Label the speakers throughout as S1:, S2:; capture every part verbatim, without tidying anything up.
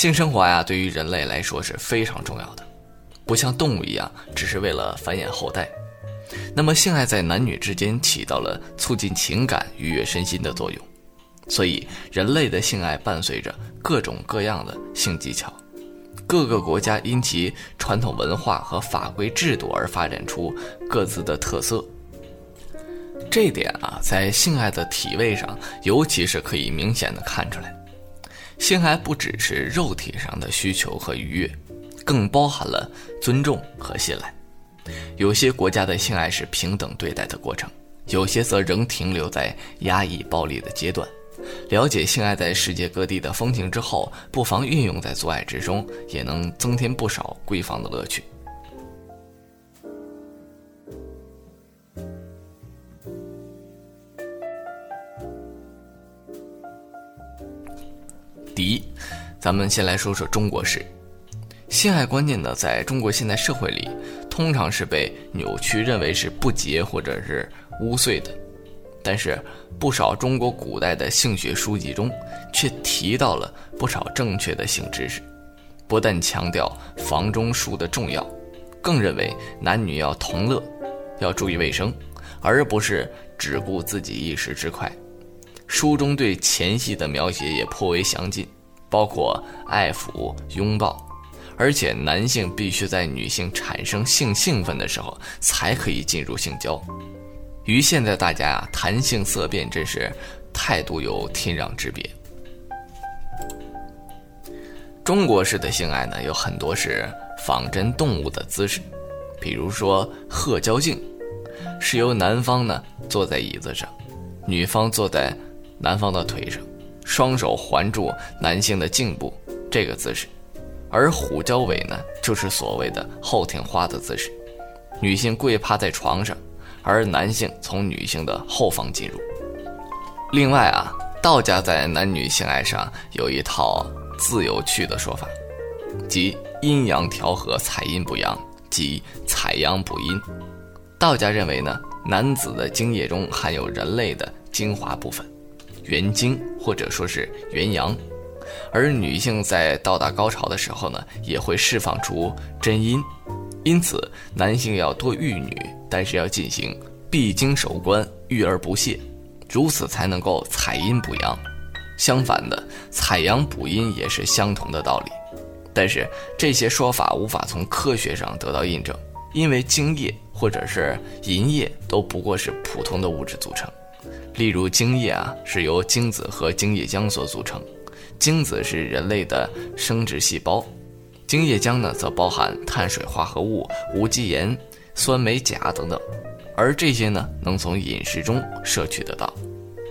S1: 性生活呀，对于人类来说是非常重要的，不像动物一样只是为了繁衍后代。那么性爱在男女之间起到了促进情感、愉悦身心的作用，所以人类的性爱伴随着各种各样的性技巧，各个国家因其传统文化和法规制度而发展出各自的特色。这一点啊，在性爱的体位上尤其是可以明显的看出来。性爱不只是肉体上的需求和愉悦，更包含了尊重和信赖。有些国家的性爱是平等对待的过程，有些则仍停留在压抑暴力的阶段。了解性爱在世界各地的风情之后，不妨运用在做爱之中，也能增添不少闺房的乐趣。第一，咱们先来说说中国式。性爱观念呢，在中国现代社会里，通常是被扭曲认为是不洁或者是污秽的。但是不少中国古代的性学书籍中却提到了不少正确的性知识，不但强调房中术的重要，更认为男女要同乐，要注意卫生，而不是只顾自己一时之快。书中对前戏的描写也颇为详尽，包括爱抚、拥抱，而且男性必须在女性产生性兴奋的时候才可以进入性交。与现在大家啊谈性色变真是态度有天壤之别。中国式的性爱呢，有很多是仿真动物的姿势，比如说鹤交颈，是由男方呢坐在椅子上，女方坐在男方的腿上，双手环住男性的颈部，这个姿势。而虎交尾呢，就是所谓的后庭花的姿势，女性跪趴在床上，而男性从女性的后方进入。另外啊，道家在男女性爱上有一套自有趣的说法，即阴阳调和，采阴补阳，即采阳补阴。道家认为呢，男子的精液中含有人类的精华部分，元精或者说是元阳，而女性在到达高潮的时候呢，也会释放出真阴。因此男性要多育女，但是要进行闭经守关，育而不泄，如此才能够采阴补阳。相反的，采阳补阴也是相同的道理，但是这些说法无法从科学上得到印证，因为精液或者是银液都不过是普通的物质组成。例如精液啊，是由精子和精液浆所组成，精子是人类的生殖细胞，精液浆呢则包含碳水化合物、无机盐、酸镁、钾等等，而这些呢能从饮食中摄取得到。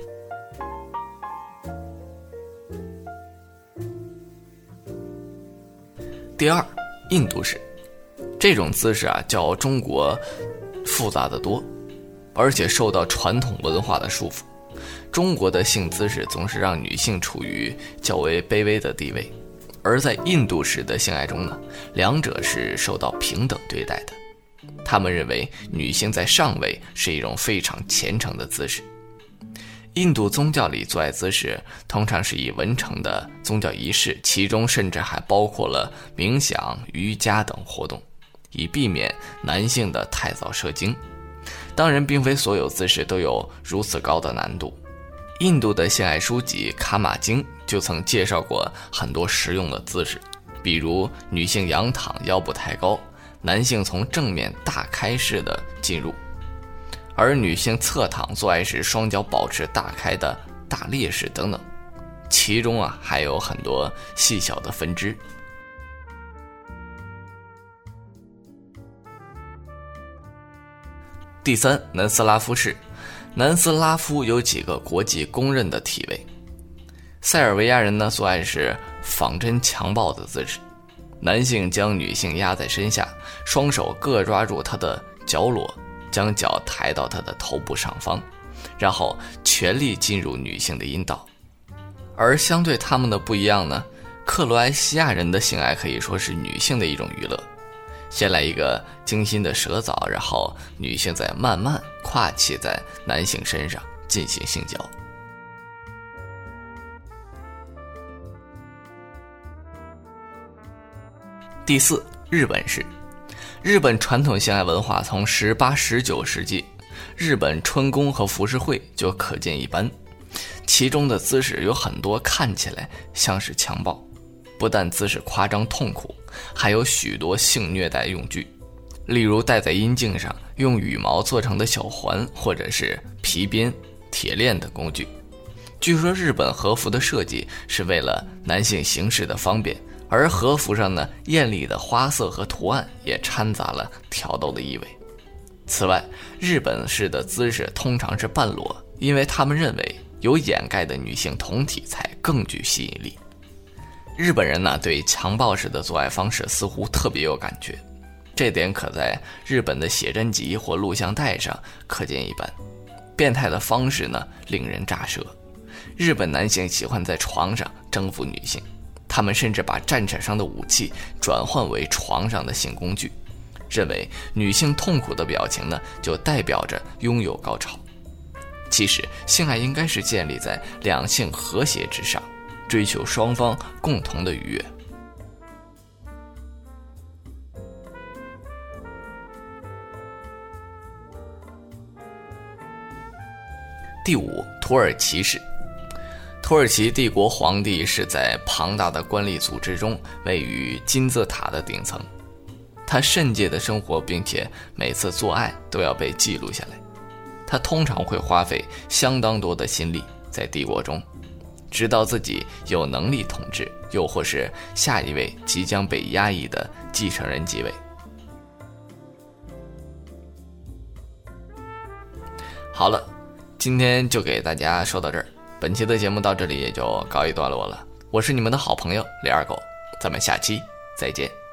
S1: 第二，印度式，这种姿势啊较中国复杂得多，而且受到传统文化的束缚。中国的性姿势总是让女性处于较为卑微的地位，而在印度式的性爱中呢，两者是受到平等对待的。他们认为女性在上位是一种非常虔诚的姿势。印度宗教里做爱姿势通常是以文成的宗教仪式，其中甚至还包括了冥想、瑜伽等活动，以避免男性的太早射精。当然并非所有姿势都有如此高的难度，印度的性爱书籍《卡玛经》就曾介绍过很多实用的姿势，比如女性仰躺腰部抬高，男性从正面大开式的进入，而女性侧躺做爱时双脚保持大开的大裂式等等，其中啊还有很多细小的分支。第三，南斯拉夫式。南斯拉夫有几个国际公认的体位。塞尔维亚人呢做爱是仿真强暴的姿势，男性将女性压在身下，双手各抓住她的脚裸，将脚抬到她的头部上方，然后全力进入女性的阴道。而相对他们的不一样呢，克罗埃西亚人的性爱可以说是女性的一种娱乐。先来一个精心的舌澡，然后女性再慢慢跨骑在男性身上进行性交。 第四，日本式。日本传统性爱文化从十八、十九世纪日本春宫和浮世绘就可见一斑，其中的姿势有很多看起来像是强暴，不但姿势夸张痛苦，还有许多性虐待用具，例如戴在阴茎上用羽毛做成的小环，或者是皮鞭、铁链等工具。据说日本和服的设计是为了男性行事的方便，而和服上呢，艳丽的花色和图案也掺杂了挑逗的意味。此外，日本式的姿势通常是半裸，因为他们认为有掩盖的女性胴体才更具吸引力。日本人呢，对强暴式的做爱方式似乎特别有感觉，这点可在日本的写真集或录像带上可见一斑。变态的方式呢，令人咋舌。日本男性喜欢在床上征服女性，他们甚至把战场上的武器转换为床上的性工具，认为女性痛苦的表情呢，就代表着拥有高潮。其实性爱应该是建立在两性和谐之上，追求双方共同的愉悦。第五，土耳其式。土耳其帝国皇帝是在庞大的官吏组织中位于金字塔的顶层，他圣洁的生活，并且每次做爱都要被记录下来。他通常会花费相当多的心力在帝国中，直到自己有能力统治，又或是下一位即将被压抑的继承人即位。好了，今天就给大家说到这儿，本期的节目到这里也就告一段落了。我是你们的好朋友李二狗，咱们下期再见。